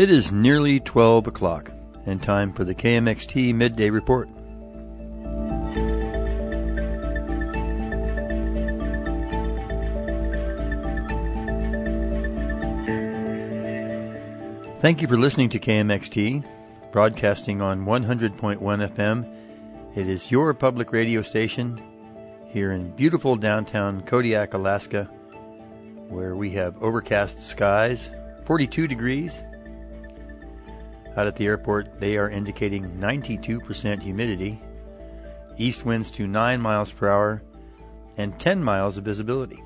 It is nearly 12 o'clock and time for the KMXT Midday Report. Thank you for listening to KMXT, broadcasting on 100.1 FM. It is your public radio station here in beautiful downtown Kodiak, Alaska, where we have overcast skies, 42 degrees. Out at the airport, they are indicating 92% humidity, east winds to 9 miles per hour, and 10 miles of visibility.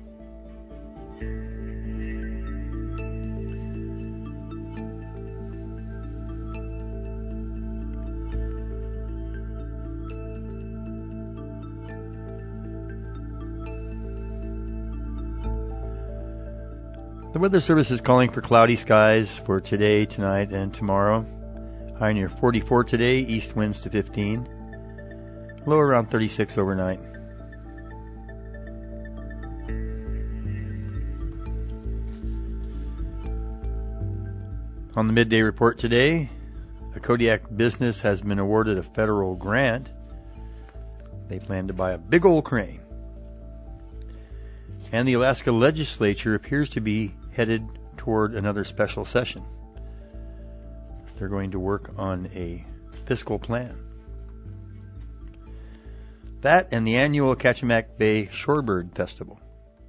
The Weather Service is calling for cloudy skies for today, tonight, and tomorrow. High near 44 today, east winds to 15. Low around 36 overnight. On the midday report today, a Kodiak business has been awarded a federal grant. They plan to buy a big old crane. And the Alaska legislature appears to be headed toward another special session. They're going to work on a fiscal plan. That and the annual Kachemak Bay Shorebird Festival.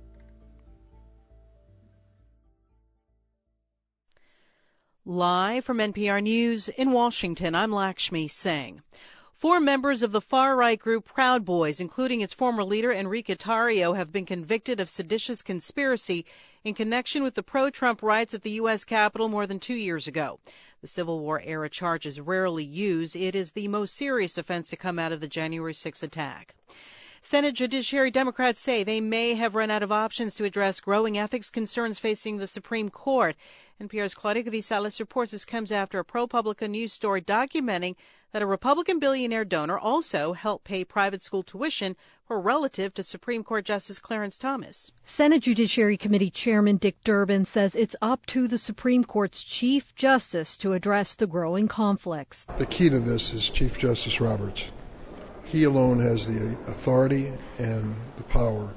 Live from NPR News in Washington, I'm Lakshmi Singh. 4 members of the far-right group Proud Boys, including its former leader Enrique Tarrio, have been convicted of seditious conspiracy in connection with the pro-Trump riots at the U.S. Capitol more than 2 years ago. The Civil War-era charge is rarely used. It is the most serious offense to come out of the January 6 attack. Senate Judiciary Democrats say they may have run out of options to address growing ethics concerns facing the Supreme Court. NPR's Claudia Grisales reports this comes after a ProPublica news story documenting that a Republican billionaire donor also helped pay private school tuition for a relative to Supreme Court Justice Clarence Thomas. Senate Judiciary Committee Chairman Dick Durbin says it's up to the Supreme Court's Chief Justice to address the growing conflicts. The key to this is Chief Justice Roberts. He alone has the authority and the power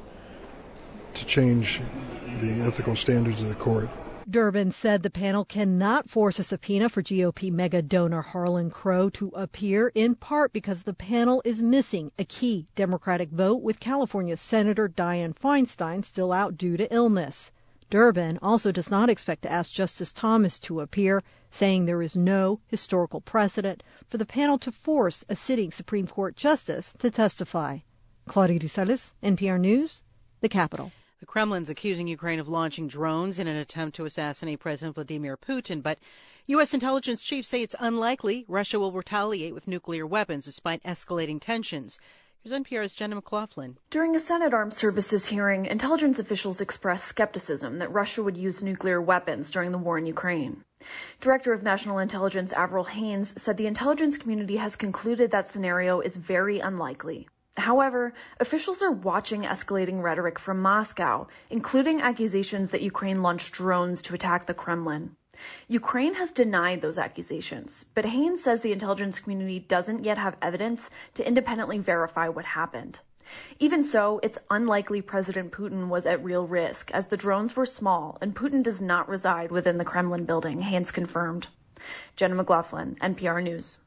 to change the ethical standards of the court. Durbin said the panel cannot force a subpoena for GOP mega donor Harlan Crow to appear, in part because the panel is missing a key Democratic vote with California Senator Dianne Feinstein still out due to illness. Durbin also does not expect to ask Justice Thomas to appear, saying there is no historical precedent for the panel to force a sitting Supreme Court justice to testify. Claudia Grisales, NPR News, the Capitol. The Kremlin's accusing Ukraine of launching drones in an attempt to assassinate President Vladimir Putin, but U.S. intelligence chiefs say it's unlikely Russia will retaliate with nuclear weapons despite escalating tensions. Here's NPR's Jenna McLaughlin. During a Senate Armed Services hearing, intelligence officials expressed skepticism that Russia would use nuclear weapons during the war in Ukraine. Director of National Intelligence Avril Haines said the intelligence community has concluded that scenario is very unlikely. However, officials are watching escalating rhetoric from Moscow, including accusations that Ukraine launched drones to attack the Kremlin. Ukraine has denied those accusations, but Haines says the intelligence community doesn't yet have evidence to independently verify what happened. Even so, it's unlikely President Putin was at real risk, as the drones were small and Putin does not reside within the Kremlin building, Haines confirmed. Jenna McLaughlin, NPR News.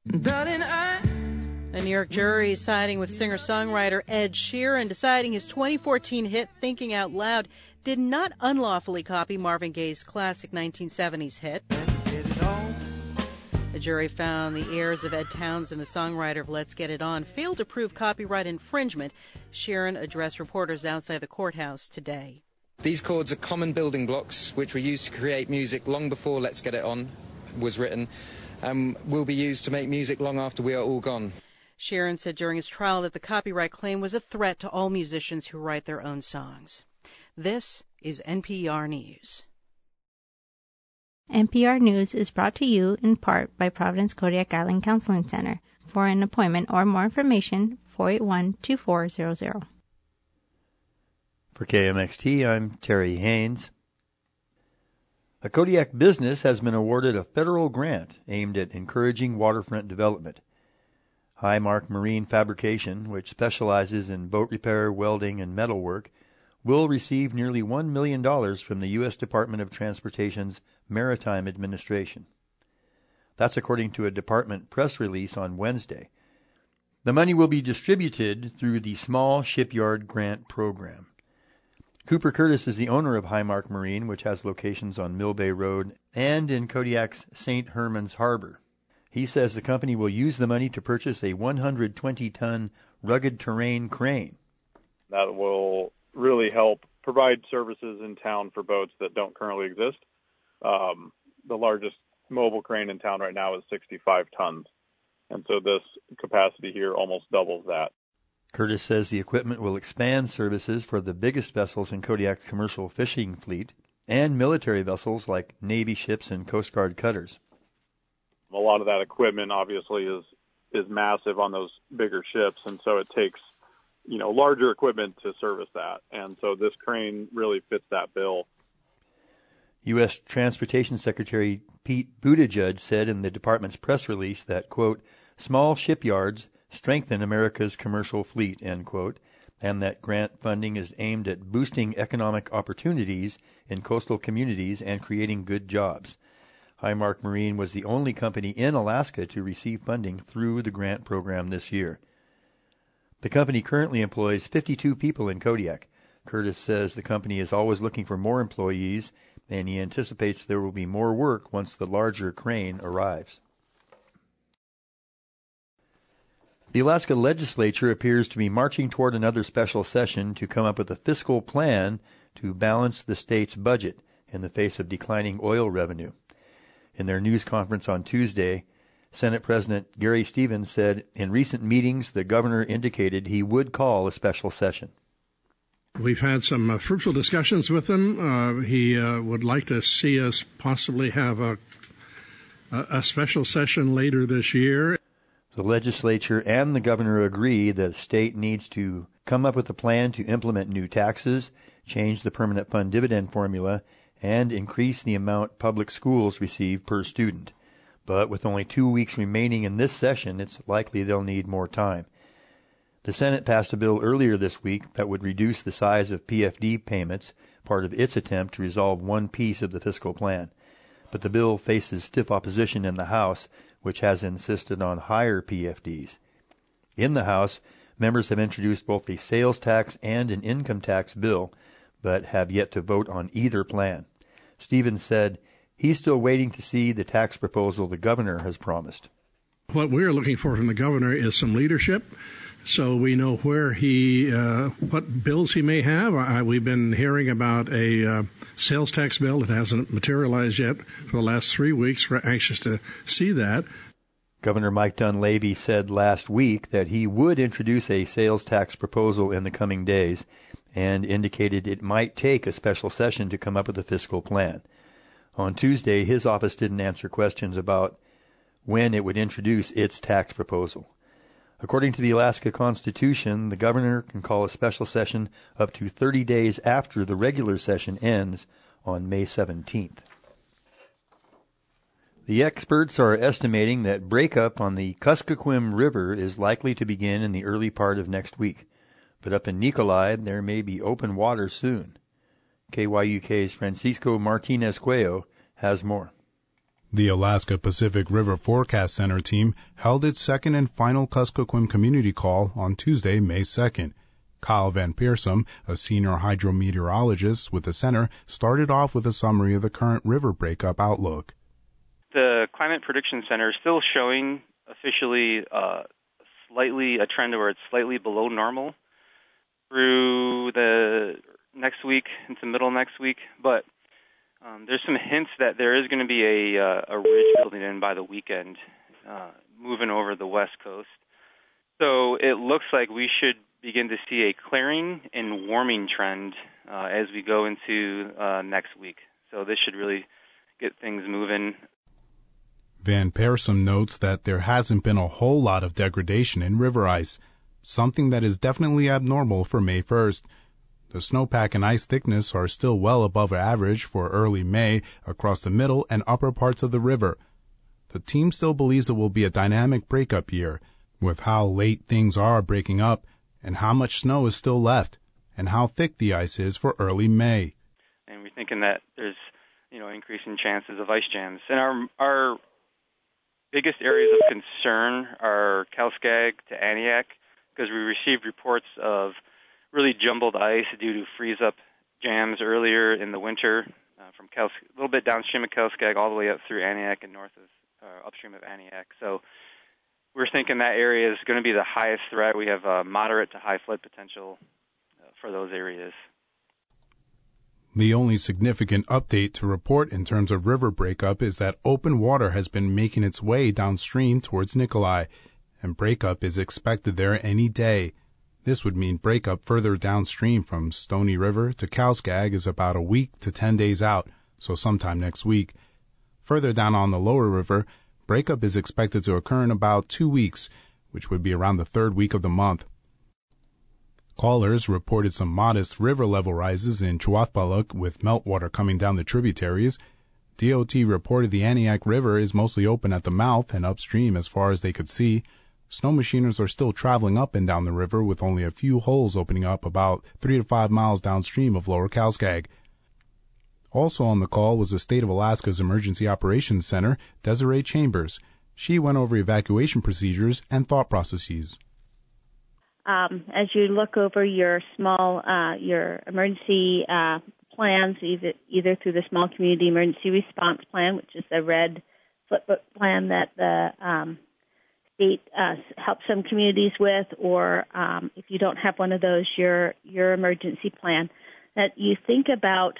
A New York jury is siding with singer-songwriter Ed Sheeran, deciding his 2014 hit Thinking Out Loud did not unlawfully copy Marvin Gaye's classic 1970s hit. The jury found the heirs of Ed Townsend, the songwriter of Let's Get It On, failed to prove copyright infringement. Sheeran addressed reporters outside the courthouse today. These chords are common building blocks which were used to create music long before Let's Get It On was written, and will be used to make music long after we are all gone. Sheeran said during his trial that the copyright claim was a threat to all musicians who write their own songs. This is NPR News. NPR News is brought to you in part by Providence Kodiak Island Counseling Center. For an appointment or more information, 481-2400. For KMXT, I'm Terry Haynes. A Kodiak business has been awarded a federal grant aimed at encouraging waterfront development. Highmark Marine Fabrication, which specializes in boat repair, welding, and metalwork, will receive nearly $1 million from the U.S. Department of Transportation's Maritime Administration. That's according to a department press release on Wednesday. The money will be distributed through the Small Shipyard Grant Program. Cooper Curtis is the owner of Highmark Marine, which has locations on Mill Bay Road and in Kodiak's St. Herman's Harbor. He says the company will use the money to purchase a 120-ton rugged terrain crane. That will really help provide services in town for boats that don't currently exist. The largest mobile crane in town right now is 65 tons. And so this capacity here almost doubles that. Curtis says the equipment will expand services for the biggest vessels in Kodiak's commercial fishing fleet and military vessels like Navy ships and Coast Guard cutters. A lot of that equipment obviously is massive on those bigger ships, and so it takes, larger equipment to service that. And so this crane really fits that bill. U.S. Transportation Secretary Pete Buttigieg said in the department's press release that, quote, small shipyards strengthen America's commercial fleet, end quote, and that grant funding is aimed at boosting economic opportunities in coastal communities and creating good jobs. Highmark Marine was the only company in Alaska to receive funding through the grant program this year. The company currently employs 52 people in Kodiak. Curtis says the company is always looking for more employees, and he anticipates there will be more work once the larger crane arrives. The Alaska legislature appears to be marching toward another special session to come up with a fiscal plan to balance the state's budget in the face of declining oil revenue. In their news conference on Tuesday, Senate President Gary Stevens said in recent meetings the governor indicated he would call a special session. We've had some fruitful discussions with him. He would like to see us possibly have a special session later this year. The legislature and the governor agree that the state needs to come up with a plan to implement new taxes, change the permanent fund dividend formula, and increase the amount public schools receive per student. But with only 2 weeks remaining in this session, it's likely they'll need more time. The Senate passed a bill earlier this week that would reduce the size of PFD payments, part of its attempt to resolve one piece of the fiscal plan. But the bill faces stiff opposition in the House, which has insisted on higher PFDs. In the House, members have introduced both a sales tax and an income tax bill, but have yet to vote on either plan. Stevens said he's still waiting to see the tax proposal the governor has promised. What we're looking for from the governor is some leadership, so we know where what bills he may have. We've been hearing about a sales tax bill that hasn't materialized yet for the last 3 weeks. We're anxious to see that. Governor Mike Dunleavy said last week that he would introduce a sales tax proposal in the coming days and indicated it might take a special session to come up with a fiscal plan. On Tuesday, his office didn't answer questions about when it would introduce its tax proposal. According to the Alaska Constitution, the governor can call a special session up to 30 days after the regular session ends on May 17th. The experts are estimating that breakup on the Kuskokwim River is likely to begin in the early part of next week. But up in Nikolai, there may be open water soon. KYUK's Francisco Martinez-Cuello has more. The Alaska Pacific River Forecast Center team held its second and final Kuskokwim community call on Tuesday, May 2nd. Kyle Van Peersum, a senior hydrometeorologist with the center, started off with a summary of the current river breakup outlook. The Climate Prediction Center is still showing officially a trend where it's slightly below normal through the next week into middle next week, but there's some hints that there is going to be a ridge building in by the weekend, moving over the west coast. So it looks like we should begin to see a clearing and warming trend as we go into next week. So this should really get things moving. Van Peersum notes that there hasn't been a whole lot of degradation in river ice, something that is definitely abnormal for May 1st. The snowpack and ice thickness are still well above average for early May across the middle and upper parts of the river. The team still believes it will be a dynamic breakup year, with how late things are breaking up and how much snow is still left and how thick the ice is for early May. And we're thinking that there's, increasing chances of ice jams. And our biggest areas of concern are Calskag to Aniak, because we received reports of really jumbled ice due to freeze-up jams earlier in the winter from a little bit downstream of Calskag all the way up through Aniak and upstream of Aniak. So we're thinking that area is going to be the highest threat. We have moderate to high flood potential for those areas. The only significant update to report in terms of river breakup is that open water has been making its way downstream towards Nikolai, and breakup is expected there any day. This would mean breakup further downstream from Stony River to Calskag is about a week to 10 days out, so sometime next week. Further down on the lower river, breakup is expected to occur in about 2 weeks, which would be around the third week of the month. Callers reported some modest river level rises in Chuathpaluk with meltwater coming down the tributaries. DOT reported the Aniak River is mostly open at the mouth and upstream as far as they could see. Snow machiners are still traveling up and down the river with only a few holes opening up about 3 to 5 miles downstream of Lower Calskag. Also on the call was the State of Alaska's Emergency Operations Center, Desiree Chambers. She went over evacuation procedures and thought processes. As you look over your your emergency plans, either through the Small Community Emergency Response Plan, which is the red flipbook plan that the state helps some communities with, or if you don't have one of those, your emergency plan, that you think about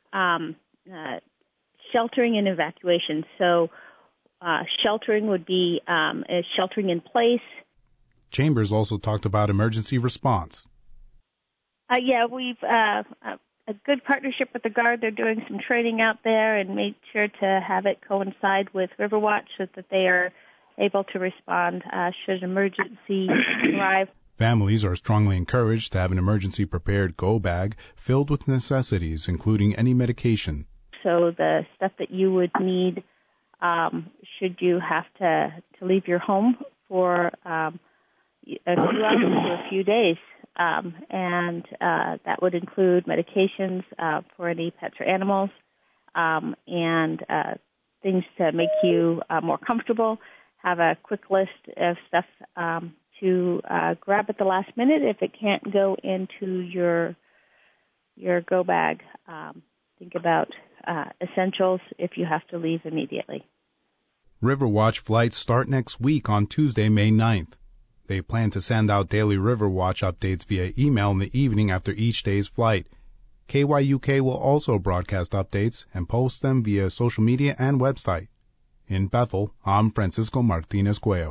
sheltering and evacuation. So sheltering would be sheltering in place. Chambers also talked about emergency response. We've a good partnership with the Guard. They're doing some training out there and made sure to have it coincide with Riverwatch so that they are able to respond should an emergency arrive. Families are strongly encouraged to have an emergency prepared go bag filled with necessities, including any medication. So the stuff that you would need should you have to leave your home for a few hours to a few days, and that would include medications for any pets or animals, and things to make you more comfortable. Have a quick list of stuff to grab at the last minute if it can't go into your go bag. Think about essentials if you have to leave immediately. Riverwatch flights start next week on Tuesday, May 9th. They plan to send out daily Riverwatch updates via email in the evening after each day's flight. KYUK will also broadcast updates and post them via social media and website. In Bethel, I'm Francisco Martinez Cuello.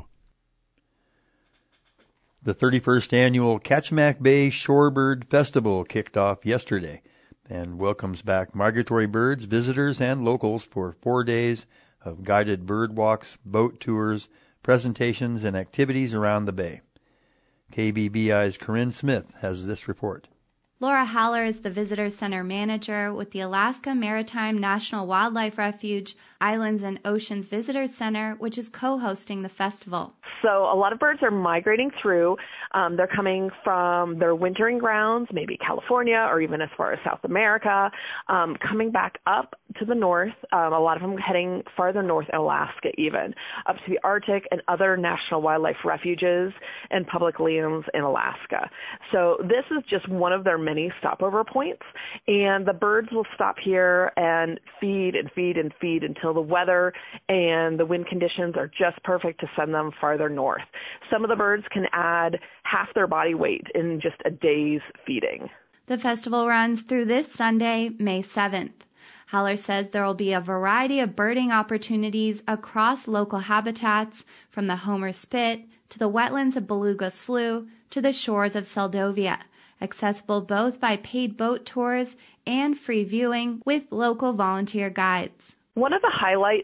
The 31st annual Kachemak Bay Shorebird Festival kicked off yesterday and welcomes back migratory birds, visitors, and locals for 4 days of guided bird walks, boat tours, presentations, and activities around the bay. KBBI's Corinne Smith has this report. Laura Haller is the Visitor Center Manager with the Alaska Maritime National Wildlife Refuge Islands and Oceans Visitor Center, which is co-hosting the festival. So a lot of birds are migrating through. They're coming from their wintering grounds, maybe California or even as far as South America, coming back up to the north, a lot of them heading farther north in Alaska even, up to the Arctic and other national wildlife refuges and public lands in Alaska. So this is just one of their many stopover points, and the birds will stop here and feed and feed and feed until the weather and the wind conditions are just perfect to send them farther north. Some of the birds can add half their body weight in just a day's feeding. The festival runs through this Sunday, May 7th. Haller says there will be a variety of birding opportunities across local habitats, from the Homer Spit to the wetlands of Beluga Slough to the shores of Seldovia, accessible both by paid boat tours and free viewing with local volunteer guides. One of the highlights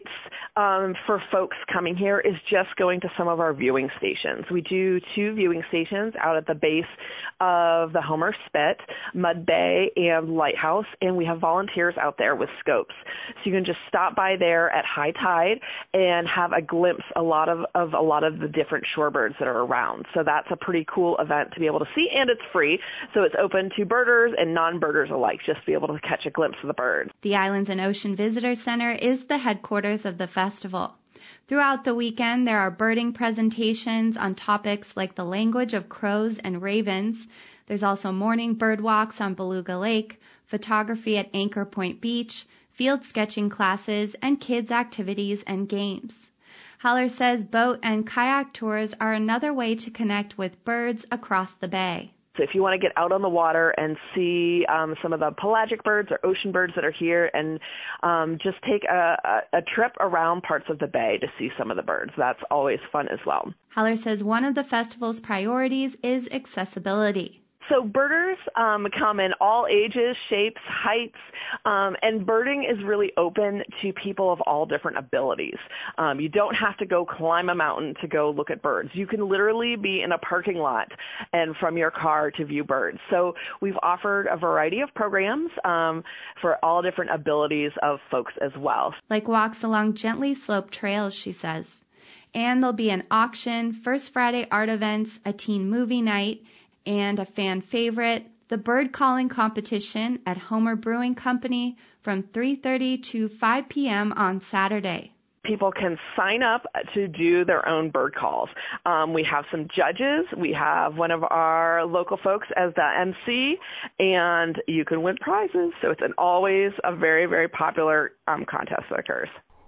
for folks coming here is just going to some of our viewing stations. We do 2 viewing stations out at the base of the Homer Spit, Mud Bay, and Lighthouse, and we have volunteers out there with scopes. So you can just stop by there at high tide and have a glimpse of a lot of the different shorebirds that are around. So that's a pretty cool event to be able to see, and it's free. So it's open to birders and non-birders alike, just to be able to catch a glimpse of the birds. The Islands and Ocean Visitor Center is the headquarters of the festival. Throughout the weekend, there are birding presentations on topics like the language of crows and ravens. There's also morning bird walks on Beluga Lake, photography at Anchor Point Beach, field sketching classes, and kids' activities and games. Haller says boat and kayak tours are another way to connect with birds across the bay. So if you want to get out on the water and see some of the pelagic birds or ocean birds that are here, and just take a trip around parts of the bay to see some of the birds, that's always fun as well. Haller says one of the festival's priorities is accessibility. So birders come in all ages, shapes, heights, and birding is really open to people of all different abilities. You don't have to go climb a mountain to go look at birds. You can literally be in a parking lot and from your car to view birds. So we've offered a variety of programs for all different abilities of folks as well. Like walks along gently sloped trails, she says. And there'll be an auction, First Friday art events, a teen movie night, and a fan favorite, the bird calling competition at Homer Brewing Company from 3:30 to 5 p.m. on Saturday. People can sign up to do their own bird calls. We have some judges. We have one of our local folks as the MC, and you can win prizes. So it's always a very, very popular contest that occurs.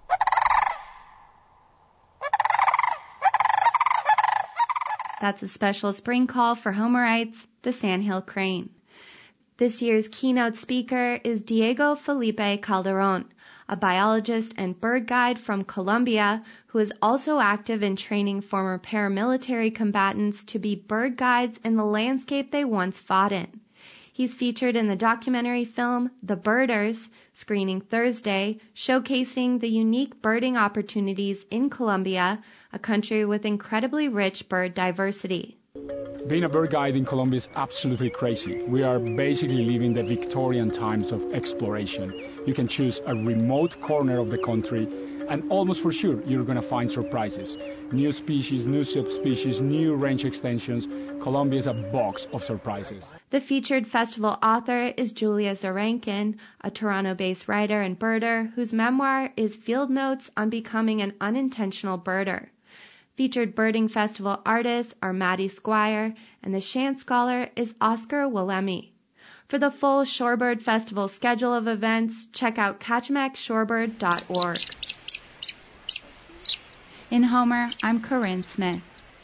That's a special spring call for Homerites, the Sandhill Crane. This year's keynote speaker is Diego Felipe Calderon, a biologist and bird guide from Colombia who is also active in training former paramilitary combatants to be bird guides in the landscape they once fought in. He's featured in the documentary film The Birders, screening Thursday, showcasing the unique birding opportunities in Colombia, a country with incredibly rich bird diversity. Being a bird guide in Colombia is absolutely crazy. We are basically living the Victorian times of exploration. You can choose a remote corner of the country, and almost for sure you're going to find surprises. New species, new subspecies, new range extensions. Colombia is a box of surprises. The featured festival author is Julia Zarankin, a Toronto-based writer and birder whose memoir is Field Notes on Becoming an Unintentional Birder. Featured birding festival artists are Maddie Squire, and the chant scholar is Oscar Willemi. For the full Shorebird Festival schedule of events, check out kachemakshhorebird.org. In Homer, I'm Corinne Smith.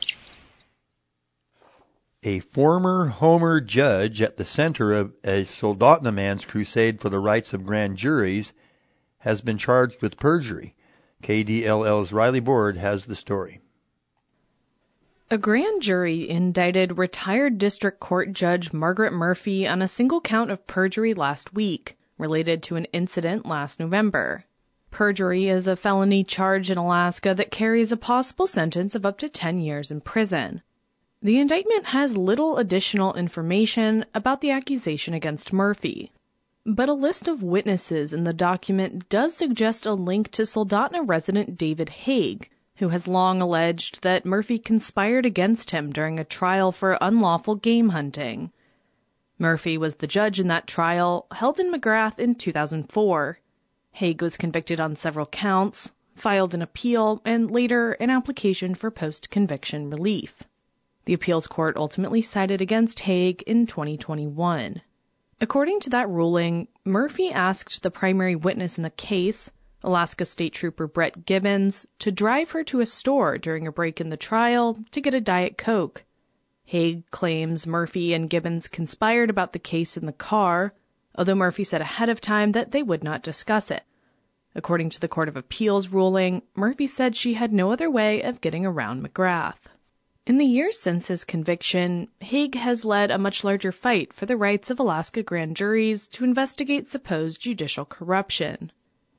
A former Homer judge at the center of a Soldotna man's crusade for the rights of grand juries has been charged with perjury. KDLL's Riley Board has the story. A grand jury indicted retired district court judge Margaret Murphy on a single count of perjury last week, related to an incident last November. Perjury is a felony charge in Alaska that carries a possible sentence of up to 10 years in prison. The indictment has little additional information about the accusation against Murphy, but a list of witnesses in the document does suggest a link to Soldotna resident David Haig, who has long alleged that Murphy conspired against him during a trial for unlawful game hunting. Murphy was the judge in that trial, held in McGrath in 2004. Haig was convicted on several counts, filed an appeal, and later an application for post-conviction relief. The appeals court ultimately sided against Haig in 2021. According to that ruling, Murphy asked the primary witness in the case, Alaska State Trooper Brett Gibbons, to drive her to a store during a break in the trial to get a Diet Coke. Haig claims Murphy and Gibbons conspired about the case in the car, although Murphy said ahead of time that they would not discuss it. According to the Court of Appeals ruling, Murphy said she had no other way of getting around McGrath. In the years since his conviction, Haig has led a much larger fight for the rights of Alaska grand juries to investigate supposed judicial corruption.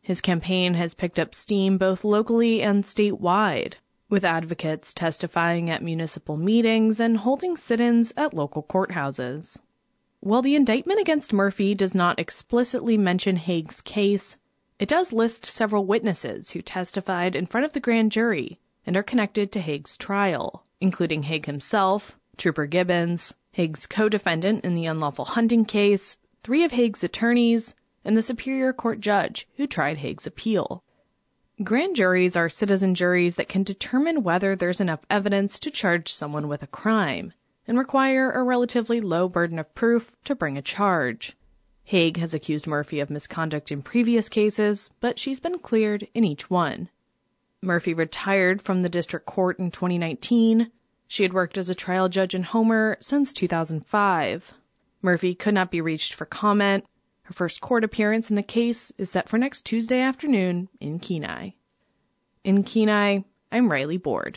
His campaign has picked up steam both locally and statewide, with advocates testifying at municipal meetings and holding sit-ins at local courthouses. While the indictment against Murphy does not explicitly mention Haig's case, it does list several witnesses who testified in front of the grand jury and are connected to Haig's trial, including Haig himself, Trooper Gibbons, Haig's co-defendant in the unlawful hunting case, 3 of Haig's attorneys, and the Superior Court judge who tried Haig's appeal. Grand juries are citizen juries that can determine whether there's enough evidence to charge someone with a crime and require a relatively low burden of proof to bring a charge. Haig has accused Murphy of misconduct in previous cases, but she's been cleared in each one. Murphy retired from the district court in 2019. She had worked as a trial judge in Homer since 2005. Murphy could not be reached for comment. Her first court appearance in the case is set for next Tuesday afternoon in Kenai. In Kenai, I'm Riley Board.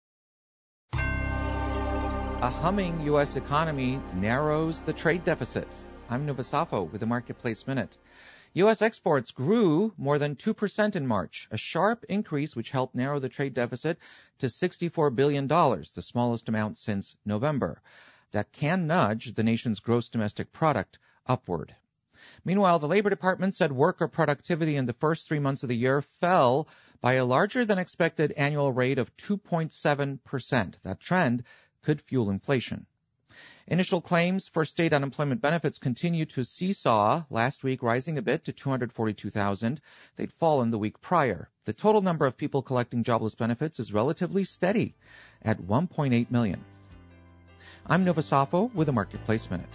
A humming U.S. economy narrows the trade deficit. I'm Nova Safo with the Marketplace Minute. U.S. exports grew more than 2% in March, a sharp increase which helped narrow the trade deficit to $64 billion, the smallest amount since November. That can nudge the nation's gross domestic product upward. Meanwhile, the Labor Department said worker productivity in the first 3 months of the year fell by a larger than expected annual rate of 2.7%. That trend could fuel inflation. Initial claims for state unemployment benefits continue to seesaw, last week rising a bit to 242,000. They'd fallen the week prior. The total number of people collecting jobless benefits is relatively steady at 1.8 million. I'm Nova Safo with a Marketplace Minute.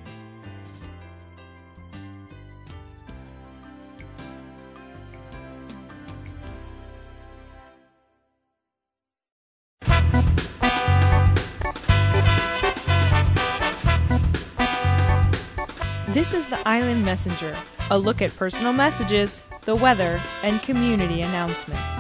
This is the Island Messenger, a look at personal messages, the weather, and community announcements.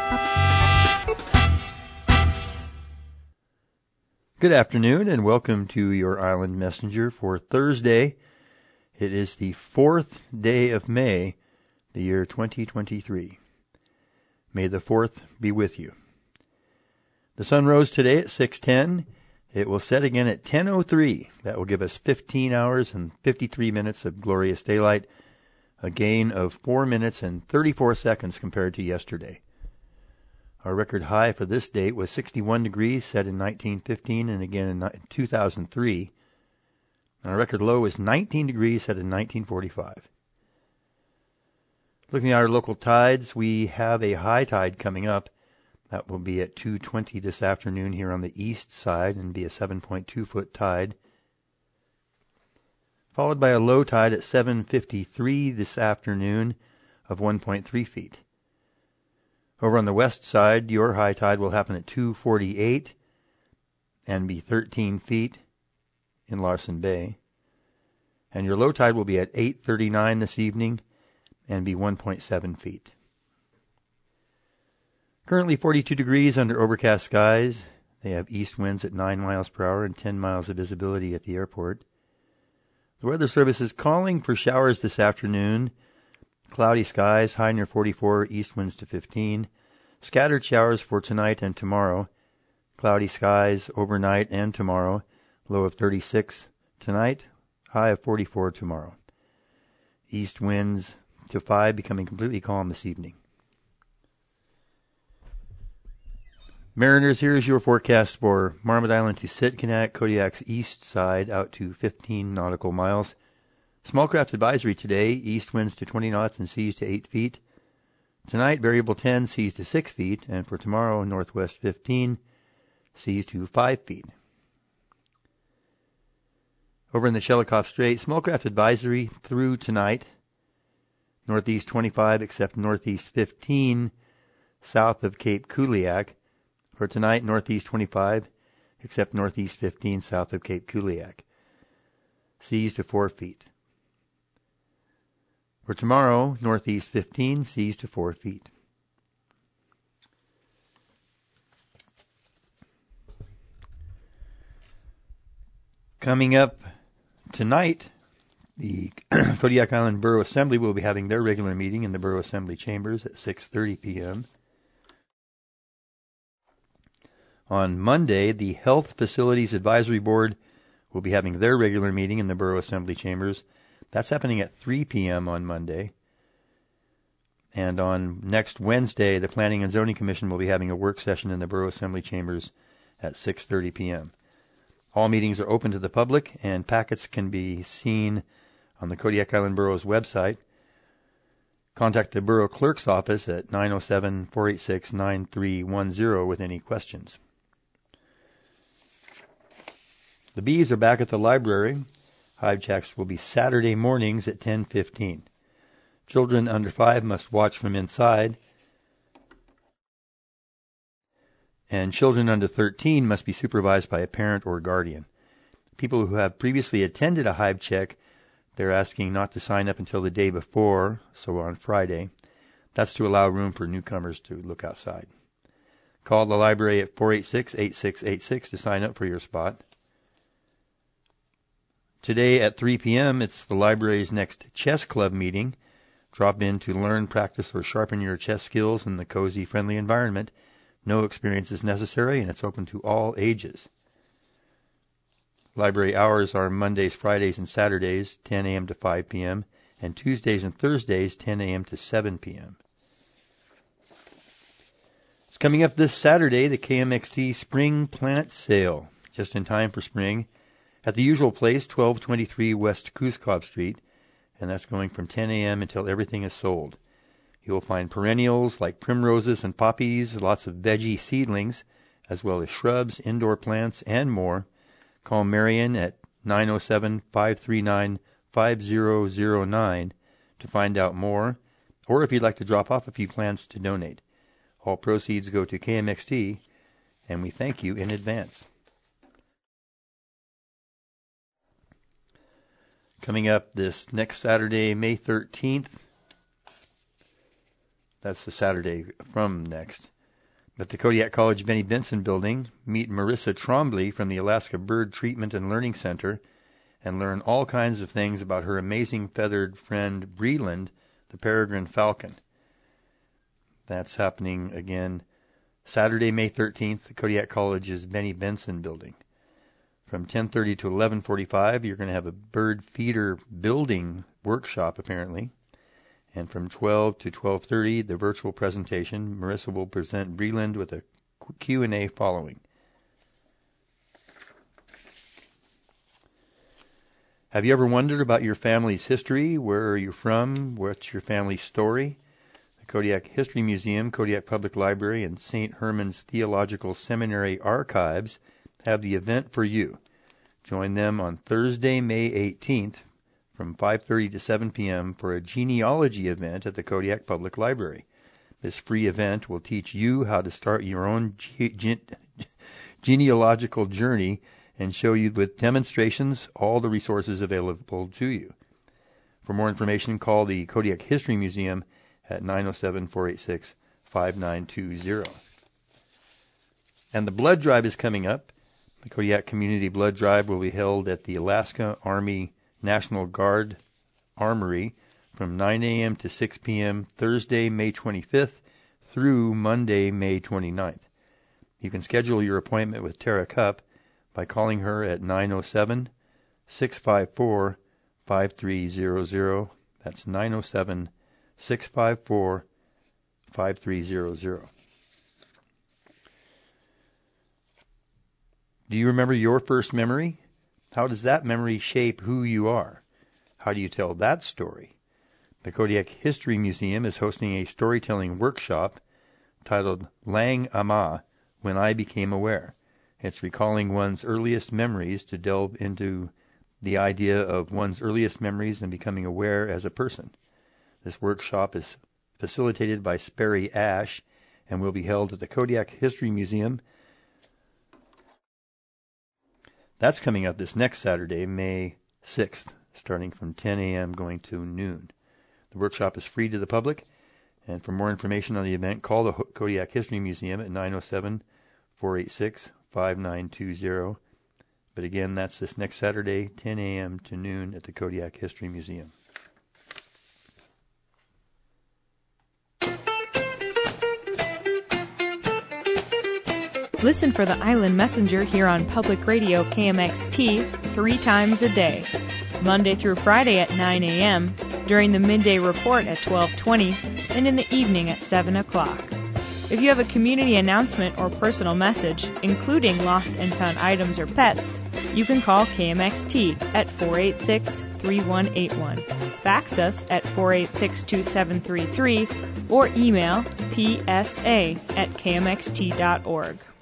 Good afternoon and welcome to your Island Messenger for Thursday. It is the 4th day of May, the year 2023. May the 4th be with you. The sun rose today at 6:10. It will set again at 10:03. That will give us 15 hours and 53 minutes of glorious daylight, a gain of 4 minutes and 34 seconds compared to yesterday. Our record high for this date was 61 degrees, set in 1915 and again in 2003. And our record low was 19 degrees, set in 1945. Looking at our local tides, we have a high tide coming up. That will be at 2:20 this afternoon here on the east side and be a 7.2-foot tide. Followed by a low tide at 7:53 this afternoon of 1.3 feet. Over on the west side, your high tide will happen at 2:48 and be 13 feet in Larsen Bay. And your low tide will be at 8:39 this evening and be 1.7 feet. Currently 42 degrees under overcast skies. They have east winds at 9 miles per hour and 10 miles of visibility at the airport. The Weather Service is calling for showers this afternoon. Cloudy skies, high near 44, east winds to 15. Scattered showers for tonight and tomorrow. Cloudy skies overnight and tomorrow. Low of 36 tonight, high of 44 tomorrow. East winds to 5, becoming completely calm this evening. Mariners, here is your forecast for Marmot Island to Sitkinak, Kodiak's east side, out to 15 nautical miles. Small craft advisory today, east winds to 20 knots and seas to 8 feet. Tonight, variable 10, seas to 6 feet, and for tomorrow, northwest 15, seas to 5 feet. Over in the Shelikof Strait, small craft advisory through tonight. Northeast 25, except northeast 15, south of Cape Kuliak. For tonight, northeast 25, except northeast 15, south of Cape Kuliak. Seas to 4 feet. For tomorrow, northeast 15, seas to 4 feet. Coming up tonight, The Kodiak Island Borough Assembly will be having their regular meeting in the Borough Assembly chambers at 6:30 p.m. On Monday, the Health Facilities Advisory Board will be having their regular meeting in the Borough Assembly chambers. That's happening at 3 p.m. on Monday. And on next Wednesday, the Planning and Zoning Commission will be having a work session in the Borough Assembly chambers at 6:30 p.m. All meetings are open to the public, and packets can be seen on the Kodiak Island Borough's website. Contact the Borough Clerk's office at 907-486-9310 with any questions. The bees are back at the library. Hive checks will be Saturday mornings at 10:15. Children under 5 must watch from inside, and children under 13 must be supervised by a parent or guardian. People who have previously attended a hive check, they're asking not to sign up until the day before, so on Friday. That's to allow room for newcomers to look outside. Call the library at 486-8686 to sign up for your spot. Today at 3 p.m., it's the library's next chess club meeting. Drop in to learn, practice, or sharpen your chess skills in the cozy, friendly environment. No experience is necessary, and it's open to all ages. Library hours are Mondays, Fridays, and Saturdays, 10 a.m. to 5 p.m., and Tuesdays and Thursdays, 10 a.m. to 7 p.m. It's coming up this Saturday, the KMXT Spring Plant Sale, just in time for spring, at the usual place, 1223 West Kuskov Street, and that's going from 10 a.m. until everything is sold. You'll find perennials like primroses and poppies, lots of veggie seedlings, as well as shrubs, indoor plants, and more. Call Marion at 907-539-5009 to find out more, or if you'd like to drop off a few plants to donate. All proceeds go to KMXT, and we thank you in advance. Coming up this next Saturday, May 13th, that's the Saturday from next, at the Kodiak College Benny Benson building, meet Marissa Trombley from the Alaska Bird Treatment and Learning Center and learn all kinds of things about her amazing feathered friend Breland, the peregrine falcon. That's happening again Saturday, May 13th, the Kodiak College's Benny Benson building. From 10:30 to 11:45, you're going to have a bird feeder building workshop, apparently. And from 12 to 12:30, the virtual presentation. Marissa will present Breland with a Q&A following. Have you ever wondered about your family's history? Where are you from? What's your family's story? The Kodiak History Museum, Kodiak Public Library, and St. Herman's Theological Seminary Archives have the event for you. Join them on Thursday, May 18th from 5:30 to 7 p.m. for a genealogy event at the Kodiak Public Library. This free event will teach you how to start your own genealogical journey and show you with demonstrations all the resources available to you. For more information, call the Kodiak History Museum at 907-486-5920. And the blood drive is coming up. The Kodiak Community Blood Drive will be held at the Alaska Army National Guard Armory from 9 a.m. to 6 p.m. Thursday, May 25th through Monday, May 29th. You can schedule your appointment with Tara Cupp by calling her at 907-654-5300. That's 907-654-5300. Do you remember your first memory? How does that memory shape who you are? How do you tell that story? The Kodiak History Museum is hosting a storytelling workshop titled Lang Ama, When I Became Aware. It's recalling one's earliest memories to delve into the idea of one's earliest memories and becoming aware as a person. This workshop is facilitated by Sperry Ash and will be held at the Kodiak History Museum. That's coming up this next Saturday, May 6th, starting from 10 a.m. going to noon. The workshop is free to the public, and for more information on the event, call the Kodiak History Museum at 907-486-5920. But again, that's this next Saturday, 10 a.m. to noon at the Kodiak History Museum. Listen for the Island Messenger here on Public Radio KMXT 3 times a day, Monday through Friday at 9 a.m., during the midday report at 12:20, and in the evening at 7 o'clock. If you have a community announcement or personal message, including lost and found items or pets, you can call KMXT at 486-3181, fax us at 486-2733, or email psa@kmxt.org.